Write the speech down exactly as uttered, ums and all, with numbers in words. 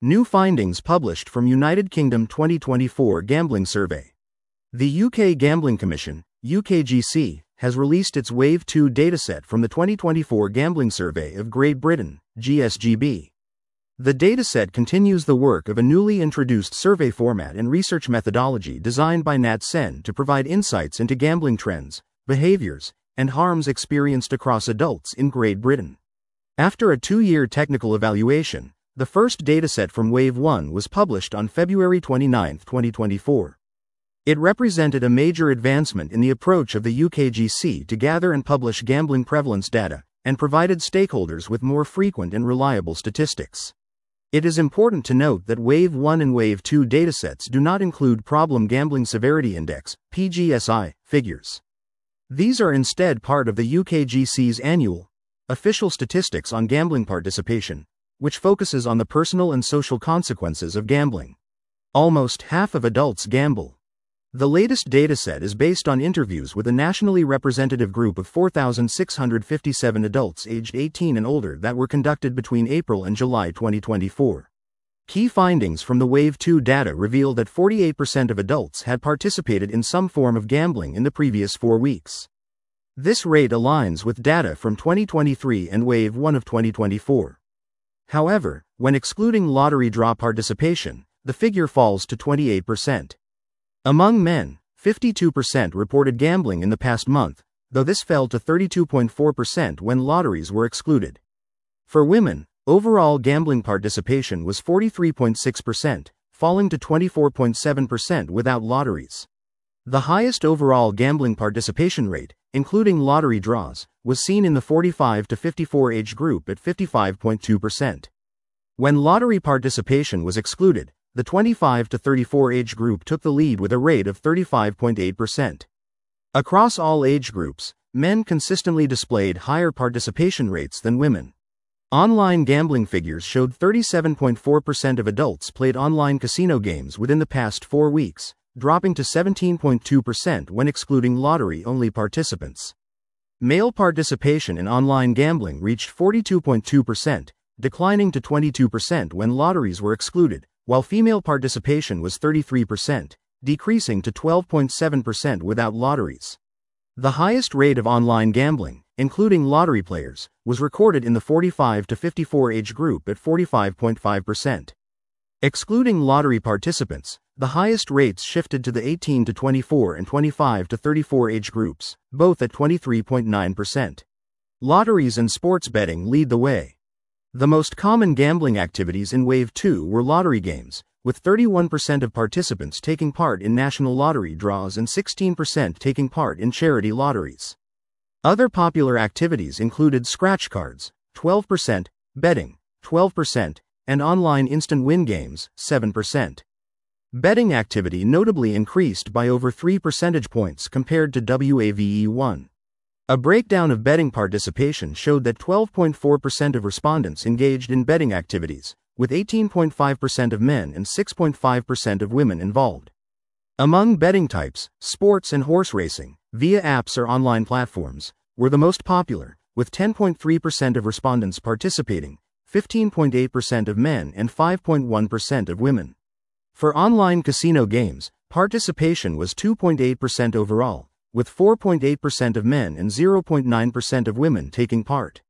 New findings published from United Kingdom twenty twenty-four Gambling Survey. The U K Gambling Commission, U K G C, has released its Wave two dataset from the twenty twenty-four Gambling Survey of Great Britain, G S G B. The dataset continues the work of a newly introduced survey format and research methodology designed by Nat Sen to provide insights into gambling trends, behaviors, and harms experienced across adults in Great Britain. After a two-year technical evaluation, the first dataset from Wave one was published on February twenty-ninth, twenty twenty-four. It represented a major advancement in the approach of the U K G C to gather and publish gambling prevalence data, and provided stakeholders with more frequent and reliable statistics. It is important to note that Wave one and Wave two datasets do not include Problem Gambling Severity Index, P G S I, figures. These are instead part of the U K G C's annual, official statistics on gambling participation, which focuses on the personal and social consequences of gambling. Almost half of adults gamble. The latest dataset is based on interviews with a nationally representative group of four thousand six hundred fifty-seven adults aged eighteen and older that were conducted between April and July twenty twenty-four. Key findings from the Wave two data reveal that forty-eight percent of adults had participated in some form of gambling in the previous four weeks. This rate aligns with data from twenty twenty-three and Wave one of twenty twenty-four. However, when excluding lottery draw participation, the figure falls to twenty-eight percent. Among men, fifty-two percent reported gambling in the past month, though this fell to thirty-two point four percent when lotteries were excluded. For women, overall gambling participation was forty-three point six percent, falling to twenty-four point seven percent without lotteries. The highest overall gambling participation rate, including lottery draws, was seen in the forty-five to fifty-four age group at fifty-five point two percent. When lottery participation was excluded, the twenty-five to thirty-four age group took the lead with a rate of thirty-five point eight percent. Across all age groups, men consistently displayed higher participation rates than women. Online gambling figures showed thirty-seven point four percent of adults played online casino games within the past four weeks, dropping to seventeen point two percent when excluding lottery-only participants. Male participation in online gambling reached forty-two point two percent, declining to twenty-two percent when lotteries were excluded, while female participation was thirty-three percent, decreasing to twelve point seven percent without lotteries. The highest rate of online gambling, including lottery players, was recorded in the forty-five to fifty-four age group at forty-five point five percent. Excluding lottery participants, the highest rates shifted to the eighteen to twenty-four and twenty-five to thirty-four age groups, both at twenty-three point nine percent. Lotteries and sports betting lead the way. The most common gambling activities in Wave two were lottery games, with thirty-one percent of participants taking part in national lottery draws and sixteen percent taking part in charity lotteries. Other popular activities included scratch cards, twelve percent, betting, twelve percent, and online instant win games, seven percent. Betting activity notably increased by over three percentage points compared to Wave one. A breakdown of betting participation showed that twelve point four percent of respondents engaged in betting activities, with eighteen point five percent of men and six point five percent of women involved. Among betting types, sports and horse racing, via apps or online platforms, were the most popular, with ten point three percent of respondents participating, fifteen point eight percent of men and five point one percent of women. For online casino games, participation was two point eight percent overall, with four point eight percent of men and zero point nine percent of women taking part.